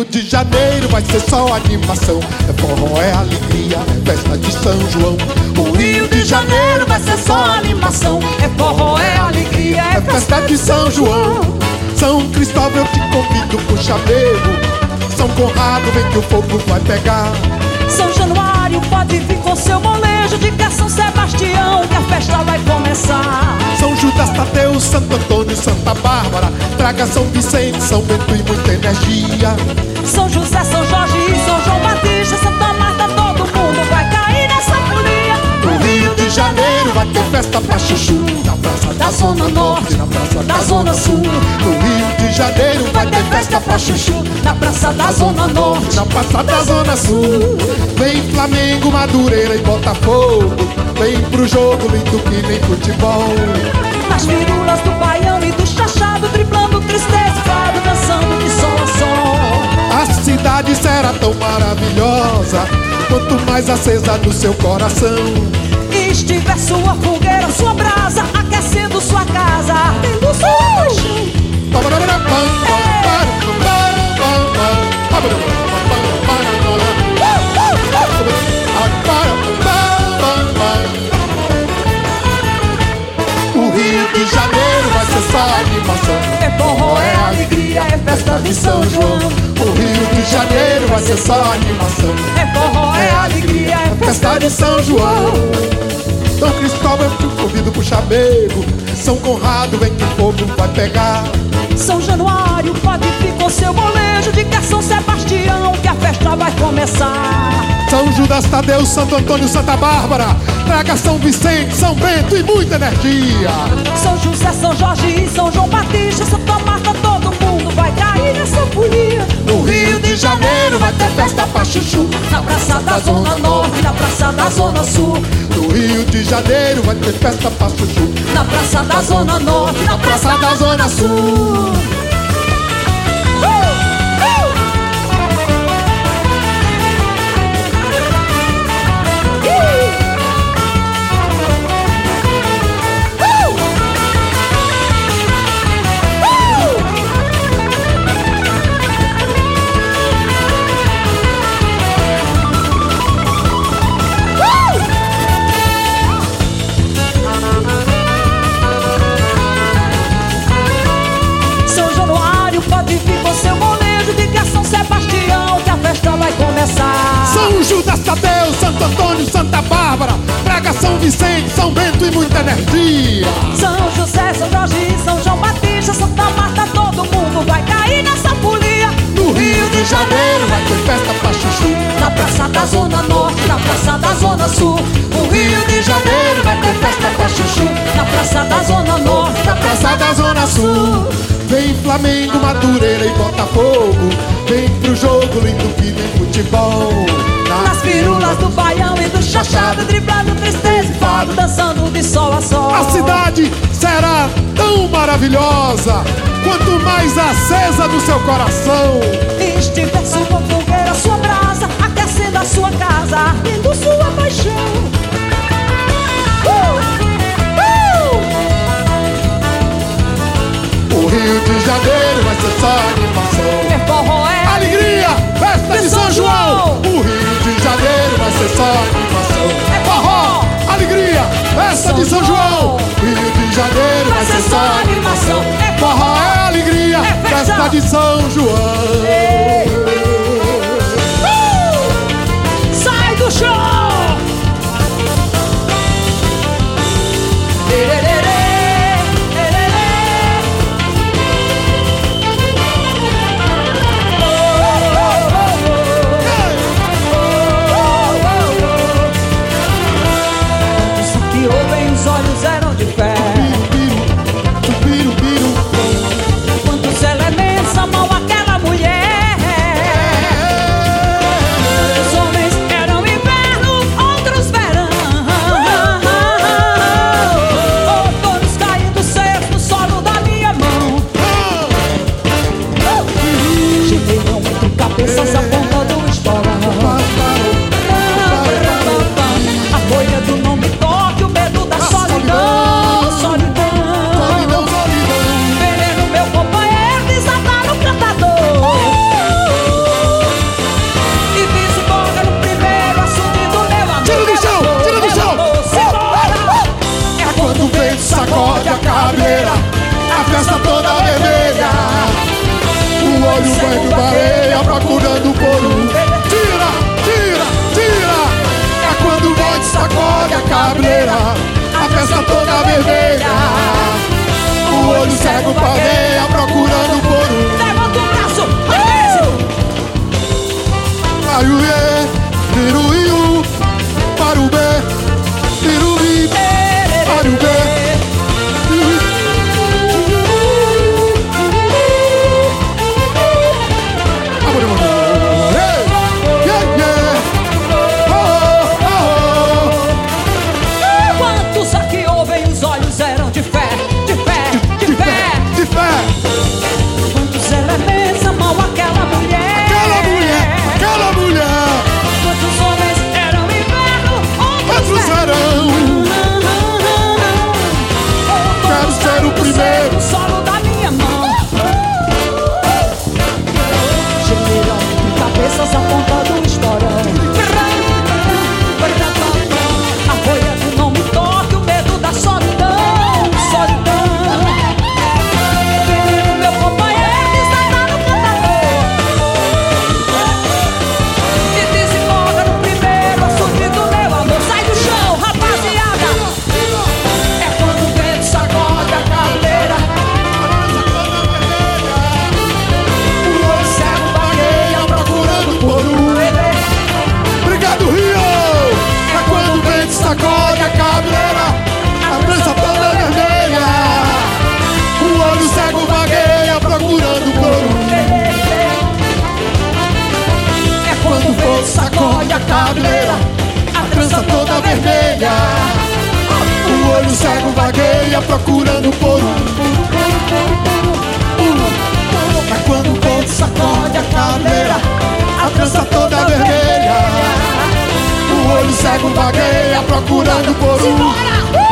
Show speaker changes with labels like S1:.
S1: Rio de Janeiro vai ser só animação. É forró, é alegria, é festa de São João.
S2: O Rio de Janeiro vai ser só animação. É forró, é alegria,
S1: é festa de São João. São Cristóvão eu te convido pro chamego. São Conrado vem que o fogo vai pegar.
S2: São Januário pode vir com seu molejo. Diga São Sebastião que a festa vai começar.
S1: São Judas Tadeu, Santo Antônio, Santa Bárbara. Traga São Vicente, São Bento e muita energia.
S2: São José, São Jorge e São João Batista. Santa Marta, todo mundo vai cair nessa folia.
S1: No Rio de Janeiro vai ter festa pra chuchu. Na praça da Zona Norte, na praça da Zona Sul. No Rio de Janeiro vai ter festa pra chuchu.
S2: Na praça da Zona Norte,
S1: na praça da Zona Sul. Vem Flamengo, Madureira e Botafogo. Vem pro jogo lindo que nem futebol.
S2: Nas firulas do baião e do chachado, driblando tristeza e fado, dançando de sol a sol.
S1: A cidade será tão maravilhosa quanto mais acesa no seu coração.
S2: E estiver sua fogueira, sua brasa, aquecendo sua casa, ardendo sua paixão.
S1: O Rio de Janeiro vai ser só animação.
S2: É forró, é alegria, é festa de São João.
S1: O Rio de Janeiro vai ser só animação.
S2: É forró, é alegria, é
S1: festa de São João. São Cristóvão eu te convido pro chamego. São Conrado vem que o fogo vai pegar.
S2: São Januário pode vir com seu molejo. Diga São Sebastião que a festa vai começar.
S1: São Judas Tadeu, Santo Antônio, Santa Bárbara. Traga São Vicente, São Bento e muita energia.
S2: São José, São Jorge e São João Batista. Santa Marta, todo mundo vai cair nessa folia.
S1: No Rio de Janeiro vai ter festa pra chuchu.
S2: Na praça da Zona Norte, na praça da Zona Sul.
S1: No Rio de Janeiro vai ter festa pra chuchu.
S2: Na praça da Zona Norte, na praça da Zona Sul.
S1: São Judas Tadeu, Santo Antônio, Santa Bárbara. Traga São Vicente, São Bento e muita energia.
S2: São José, São Jorge e São João Batista. Santa Marta, todo mundo vai cair nessa folia.
S1: No Rio de Janeiro vai ter festa pra chuchu.
S2: Na praça da Zona Norte, na praça da Zona Sul.
S1: No Rio de Janeiro vai ter festa pra chuchu.
S2: Na praça da Zona Norte,
S1: na praça da Zona Sul. Vem Flamengo, Madureira e Botafogo. Vem pro jogo lindo que nem futebol.
S2: Nas firulas do baião e do chachado, driblando tristeza e fado, dançando de sol a sol.
S1: A cidade será tão maravilhosa quanto mais acesa no seu coração.
S2: E estiver sua fogueira, sua brasa, aquecendo a sua casa, ardendo sua paixão.
S1: O Rio de Janeiro vai ser só animação.
S2: É forró, é
S1: alegria, festa de São João. O Rio de Janeiro vai ser só animação.
S2: É forró,
S1: alegria, festa de São João. O Rio de Janeiro vai ser só animação.
S2: É
S1: forró, é alegria, festa de São João.
S2: Sai do chão. Os olhos eram de fé. Quantos elementos amam aquela mulher.
S1: procurando por um. Tira, tira, tira. É quando o bonde sacode a cabeleira, a festa toda vermelha. O olho cego vagueia procurando por um.
S2: Levanta o braço,
S1: Aiuê, piruiu, para o B, piruí, para o B.
S2: Quantos aqui ouvem os olhos eram de fé, de fé, de fé,
S1: de fé.
S2: Quantos elementos amam aquela mulher,
S1: aquela mulher.
S2: Quantos homens eram inverno,
S1: outros verão. Quero ser o primeiro
S2: no solo da minha mão. General de cabeças apontando um estourão. A folha do não me toque, o medo da solidão, solidão. Meu companheiro está no cantador e desemboca no primeiro açude do meu amor. Sai do chão, rapaziada. É quando o vento sacode a cabeleira, o olho cego vagueia procurando por um.
S1: Obrigado, Rio! É quando o vento sacode a cabeleira, a trança toda vermelha. O olho cego vagueia procurando por um.
S2: É quando o vento sacode a cabeleira, a trança toda vermelha.
S1: O olho cego vagueia procurando por um. É quando o vento sacode a cabeleira, a trança toda vermelha. O olho cego vagueia procurando por um.